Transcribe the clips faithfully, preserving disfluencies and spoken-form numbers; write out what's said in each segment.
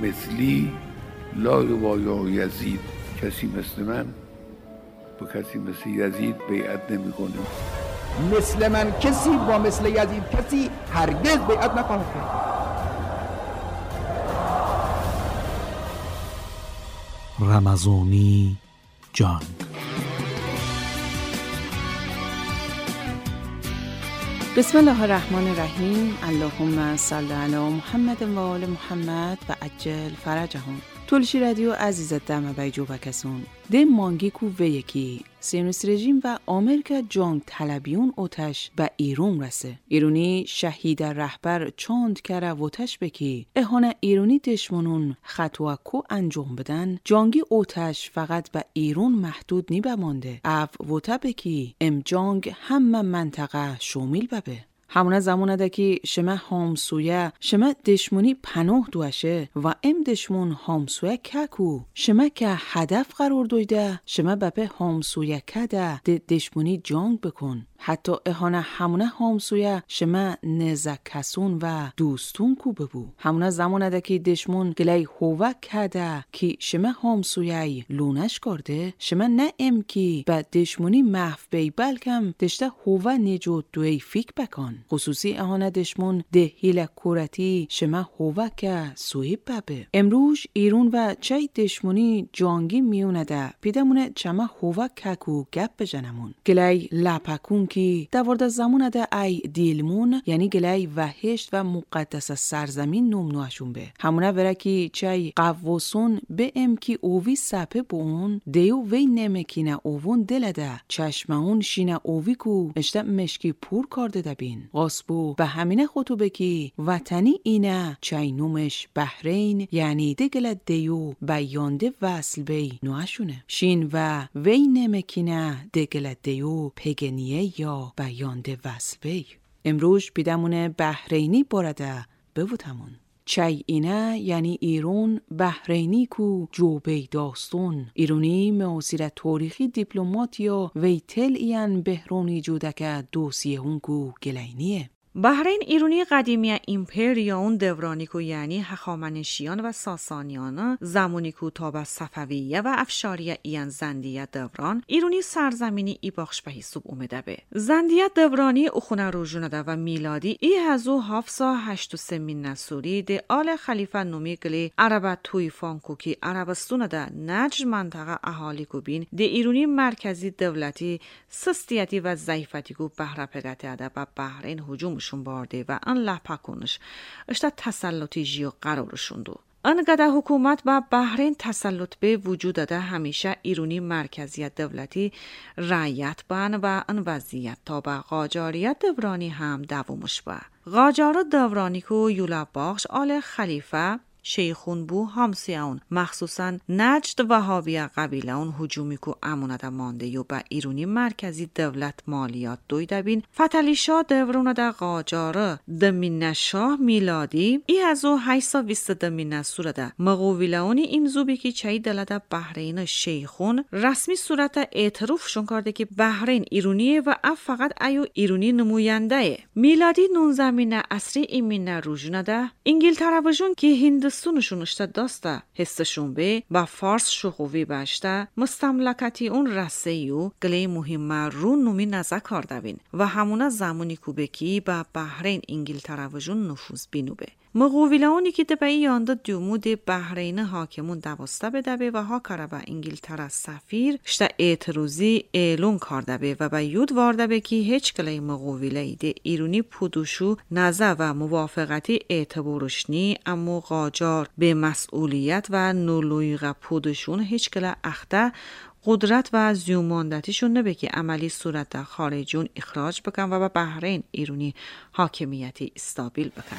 مثلی لا یبایع یزید، کسی مثل من با کسی مثل یزید بیعت نمی کنه. مثل من کسی با مثل یزید کسی هرگز بیعت نخواهد کرد. رمضانی جنگ. بسم الله الرحمن الرحیم. اللهم صل علی محمد و آل محمد و عجل فرجهم. تولشی رادیو عزیزت دم بیجو و کسون ده مانگی کو و یکی سیونیست رژیم و آمریکا جنگ طلبیون اوتش به ایرون رسه. ایرونی شهید رهبر چاند کره ووتش بکی اهانه ایرونی دشمنون خطوه کو انجام بدن جنگی اوتش فقط به ایرون محدود نی بمانده. او ووته بکی ام جنگ همه منطقه شامل ببه. همونه زمانه ده که شما همسویه شما دشمنی پناه دوشه و ام دشمن همسویه که کو شما که هدف قرار دویده شما بپه همسویه که ده ده دشمنی جنگ بکن. حتی اهانه همونه همسویه شما نزکسون و دوستون کو ببو. همونه زمانه ده که دشمن گلی هوه که ده که شما همسویه لونش کرده شما نه ام که به دشمنی محو بی بلکم دشته هوه نجود دوی فیک بکن. خصوصی اهانه دشمن ده هیل کورتی شما هوه که سویب ببه. امروز ایرون و چای دشمنی جانگی میونه ده پیدمونه چما هوه که کو گپ بجنمون. گلی لپکون که دوارده زمونه ده ای دیلمون یعنی گلی وحشت و مقدس سرزمین نمنوشون به. همونه ورکی چای قواسون به ام که اووی سپه بون دیو وی نمکینه اوون دلده چشمه اون شینه اووی کو اشته مشکی پور کرده ده بین. غاسبو به همینه خطوبه که وطنی اینه چای نومش بحرین یعنی دگل دیو بیانده وصل بی نوشونه. شین و وی نمکینه دگل دیو پگنیه یا بیانده وصل بی. امروز بیدمونه بحرینی بارده بودمون. چای اینه یعنی ایرون بحرینی کو جوبه داستون. ایرونی موسیر تاریخی دیپلومات یا ویتل این بحرونی جودک دوسیه هون کو گلینیه. بحرین ایرونی قدیمی ایمپریون دورانی کو یعنی هخامنشیان و ساسانیان زمانی کو تا به صفویه و افشاریه این زندیه دوران ایرونی سرزمینی ای باخش به حساب اومده به. زندیه دورانی اخونه روژونه ده و میلادی ای هزو هفصا هشت و سمین نسوری ده آل خلیفه نومی گلی عرب توی فانکو کی عربستون ده نجر منطقه اهالی کو بین ده ایرونی مرکزی دولتی سستیتی و ضعیفتی کو بهره پگته ده و بحرین هجوم شون بارده و ان لپکونش اشتا تسلطی جیو قرارشون دو. انقدر حکومت با بحرین تسلط به وجود داده همیشه ایرونی مرکزیت دولتی رعایت بان و ان وضعیت تا به قاجاریت دورانی هم دوامش با. قاجار دورانی کو یولا باخش آل خلیفه شیخون بو همسیون مخصوصا نجد وهابیه قبیله اون هجومی کو امونده مانده یو با ایرونی مرکزی دولت مالیات دویده بین فتلی شاه دورونه ده قاجاره دمین شاه میلادی ای ازو هیسا ویست دمین سوره ده مقویله اونی امزوبی که چایی دلده بحرین شیخون رسمی صورت اعتراف شون کرده که بحرین ایرونیه و اف فقط ایو ایرونی نموینده میلادی نونزمین اصری ایمین روژونه ده انگلتره وجون که هند سونشون اشته داسته حسشون به با فارس شخوی باشته مستملکتی اون رسیو گلی مهم رون نومی نزه کرده بین و همونه زمانی کوبه کی با بحرین انگلتره وجون نفوذ بینو به. مقویلانی که ده به یانده دومود بحرین حاکمون دوسته بده به و ها کاره به انگلتره سفیر شته اعتروزی اعلون کرده به و به یود وارده به که هیچ کلی مقویله ایده ایرونی پودوشو نزه و موافقتی اعتبارشنی اما قاجار به مسئولیت و نولویغ پودوشون هیچ کلی اخته قدرت و زیوماندتیشون نبه که عملی صورت در خارجون اخراج بکن و به بحرین ایرونی حاکمیتی استابیل بکن.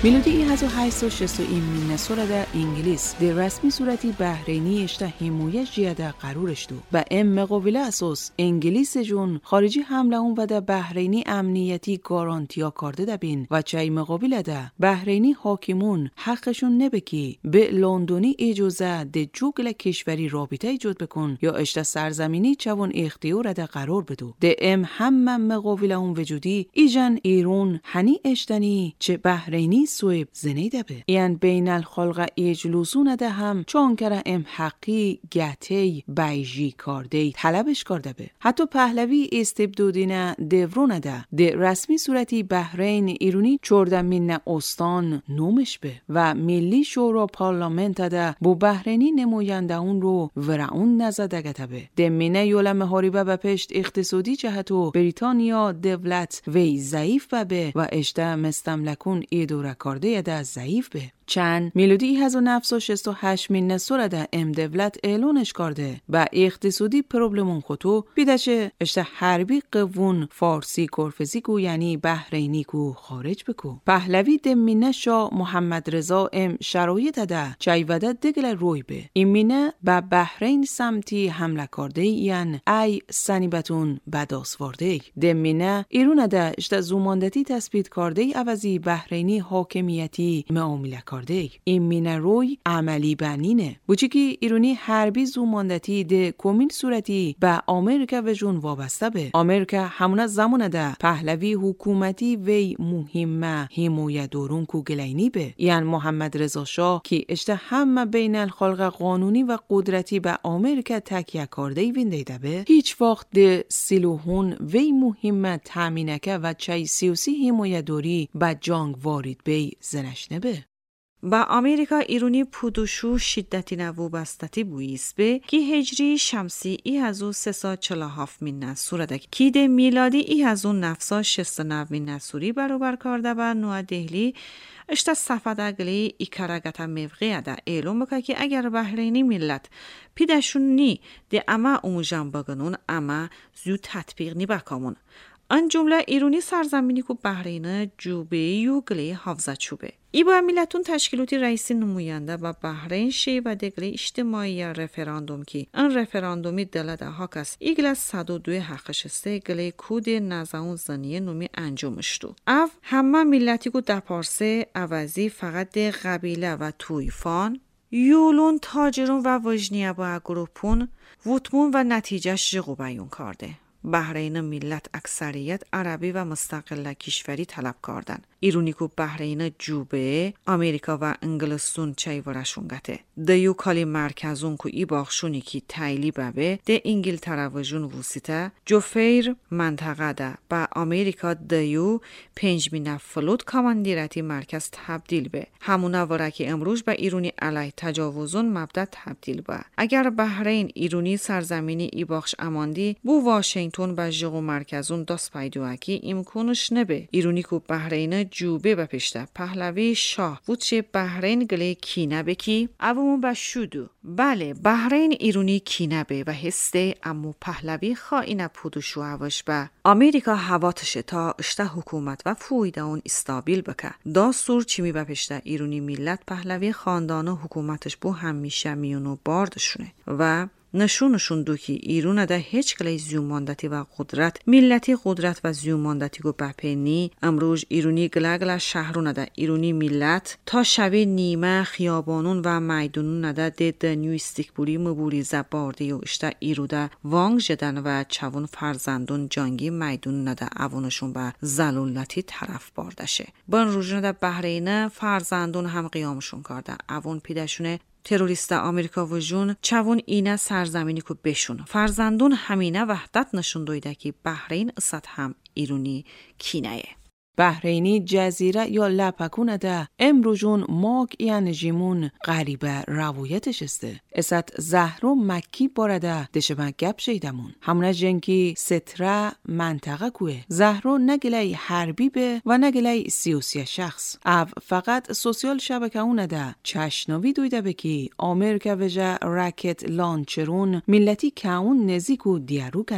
میلودی هزار و هشتصد و شصت و این مینسورا دا انگلیس دی رسمی صورتی بحرینی اشته همویه جیده قرورش دو با ام مقابله اساس انگلیس جون خارجی حمله اون و دا بحرینی امنیتی گارانتیا کرده دا بین و چای مقابله دا بحرینی حاکمون حقشون نبکی به لندنی اجازه ده جوگل کشوری رابطه ایجاد بکن یا اشته سرزمینی چون اختیار دا قرار بدو ده ام هم مقابله اون وجودی ایجان ایرون هنی اشتنی چه بحرینی سویب زنیده به یعن بین الخلق اجلوسون ده هم چون کرا ام حقی گهتی بیجی کرده طلبش کرده به حتی پهلوی استبدودین دورون ده ده رسمی صورتی بحرین ایرونی چورده من استان نومش به و ملی شورا پارلمنت ده بو بحرینی نماینده اون رو ورعون نزدگه به ده منه یولم هاریبه به پشت اقتصادی جهتو بریتانیا دولت وی ضعیف به و اشته مستملکون ایدو کرده ده ضعیف به چند میلودی هزار و نهصد و شصت و هشت من سورده ام دولت اعلانش کرده با اقتصادی پروبلمون خطو بیدشه اشته حربی قوون فارسی کرفزی کو یعنی بحرینی کو خارج بکو پهلوی دمینه شا محمد رضا ام شرایط ده چایوده دگل روی به این مینه با بحرین سمتی حمله کرده یعنی ای سنیبتون بداس ورده دمینه ایرون ده اشته زوماندتی تثبیت کرده عوضی بحرینی حاکمیتی معامله کرده این مینه روی عملی بنینه بوچی که ایرانی حربی زوماندتی ده کومین صورتی به امریکا و جون وابسته به امریکا همون زمان ده پهلوی حکومتی وی مهمه حمایت دورون کو گلینی به یعنی محمد رضا شاه که اشته همه بین الخلق قانونی و قدرتی به امریکا تکیه کرده وینده به هیچ وقت ده سیلوهون وی مهمه تامینکه و چای سیاسی حمایت دوری به جنگ وارد به زنش نبه با امریکا ایرانی پودوشو شدتی نوو بستتی بویست به که هجری شمسی ای هزو سسا چلا هفت من نسوره که ده میلادی ای هزو نفسا شست نو من نسوری برابر کرده و نوع دهلی اشتا صفدگلی ای کرگتا موقعه ده ایلوم بکه که اگر بحرینی ملت پیدشون نی ده اما اموجم بگنون اما زیو تطبیق نی بکامون آن جمله ایرانی سرزمینی کو بحرین جوبه یو گلی حافظه چوبه ای با ملتون تشکیلاتی رئیس نماینده و بحرین شی و دگلی اجتماعی رفراندوم کی ان رفراندومی دلده هاکس ایگل صد و دو حقش سه گلی کود نزاون زنیه نومی انجامشتو اف همه ملتی کو دپارسه عوضی فقط ده قبیله و تویفان یولون تاجرون و وجنیه با گروپون وطمون و نتیجهش جغو بیون کرده بحرین ملت اکثریت عربی و مستقل کشوری طلب کردن. ایرونی کو بحرین جوبه امریکا و انگلستون چای ورشون گته. دیو کالی مرکزون کو ای باخشونی کی تایلی ببه ده انگلترا و جون وسیته جوفیر منطقه ده با امریکا دیو پنج مینه فلوت کاماندیرتی مرکز تبدیل به. همونا ورکی امروز با ایرونی علی تجاوزون مبدا تبدیل به. اگر بحرین ایرونی سرزمینی ای باخش اماندی بو واشنگتن با جغو مرکزون دست پیدوکی امکانش نبه. ایرونی کو بحرین جوبه بپشته پهلوی شاه بود چه بحرین گله کینه بکی اومون بشودو بله بحرین ایرونی کینه به و هسته امو پهلوی خائنه پودوشو هواش به امریکا هواتشه تا اشته حکومت و فویده اون استابیل بکه داستور چی می بپشته ایرونی ملت پهلوی خاندان و حکومتش بو همیشه میونو باردشونه و نشونشون دو که ایرون ده هیچ کلی زیوماندتی و قدرت ملتی قدرت و زیوماندتی گو بپنی امروز ایرونی گلگل شهرون ده ایرونی ملت تا شوی نیمه خیابانون و میدونون ده دید نیو استیکبولی مبوریزه بارده و اشته ایرو ده وانگ جدن و چون فرزندون جانگی میدونون ده اوانشون به زلولتی طرف باردشه بان روزون ده بحرین فرزندون هم قیامشون کرده اوان پیدشونه تروریست آمریکا و جون چون اینه سرزمینی که بشون فرزندون همینه وحدت نشون دویده که بحرین اصد هم ایرونی کینه بحرینی جزیره یا لپکونه ده امروزون ماک یعنی جیمون غریبه روایتش استه اسات زهرو مکی بارده دشه من گپ شیدمون همونه جنکی ستره منطقه کوه زهرو نگلی حربی به و نگلی سیاسی شخص او فقط سوسیال شبکه اونه ده چشناوی دویده بکی امریکا وجه راکت لانچرون ملتی که اون نزیکو دیارو کنن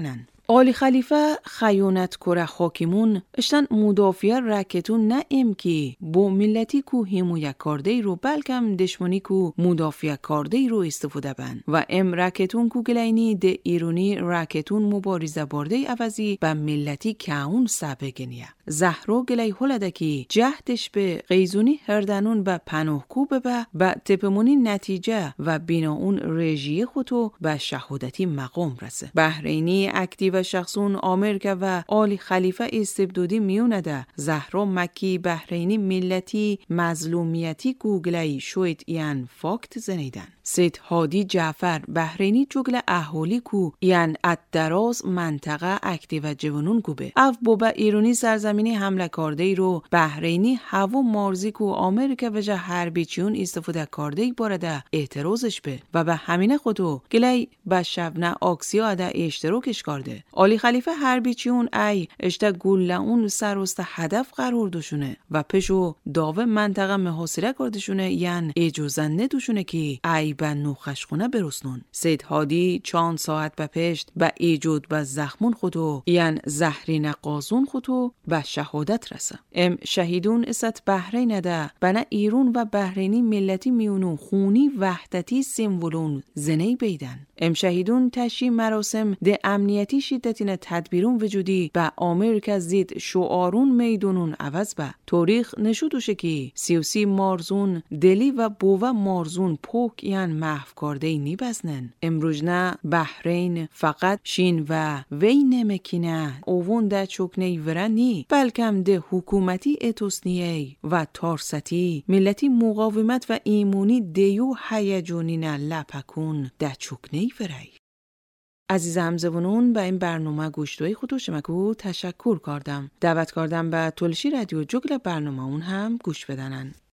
آلی خلیفه خیانت کره حاکمون اشتن مدافع رکتون نه ام کی بو ملتی کو همویا کارده رو بلکم دشمنی کو مدافع کارده رو استفاده بن و ام رکتون کو گلینی ده ایرونی رکتون مبارزه بارده عوضی به ملتی کاون سابقنیه. زهرو گلی هلدکی جهدش به قیزونی هردنون به پناه کو به به تپمونی نتیجه و بینا اون رژی خودو به شهادتی مقام رسه. بحرینی اکتیو شخصون آمریکا و آلی خلیفه استبدادی میونه ده. زهرا مکی بحرینی ملتی مظلومیتی گوگلی شوید یان فاکت زنیدن. سید هادی جعفر بحرینی جگل اهالی کو یان ادراز منطقه اکتیو جوانون گوبه. اف بوبا ایرونی سرزمینی حمله کرده ای رو بحرینی هوا مارزی کو آمریکا و جه حربیچیون استفاده کرده ای بارده اعتراضش به و به همین خودو گلی به شبنه آکسیا ده اشتراکش کرده. آلی خلیفه حربیچیون ای اشته گوله اون سروست هدف قرار دوشونه و پشو داوه منطقه محاصره کردشونه یعن اجازنده دوشونه که ای به نوخشخونه برسنون. سید هادی چند ساعت به پشت به ایجود به زخمون خودو یعن زهری نقازون خودو به شهادت رسه. ام شهیدون است بحرین ده بنا ایرون و بحرینی ملتی میونو خونی وحدتی سیمولون زنی بیدن. ام شهیدون تشی مراسم ده امنیتی شدتین تدبیرون وجودی به آمریکا زید شعارون میدونون عوض به تاریخ نشودوشه که سیوسی مارزون دلی و بوه مارزون پوک یعن محو کرده نی بزنن. امروز نه بحرین فقط شین و وی نمکینه اوون ده چکنه ورنی بلکم ده حکومتی اتوسنیه و تارستی ملتی مقاومت و ایمونی دیو هیجونی نه لپکون ده چکنه ورای. عزیز همزبونون به این برنامه گوشتوی خودو شمکو تشکر کردم. دعوت کردم به تلشی رادیو جگل برنامه اون هم گوش بدنن.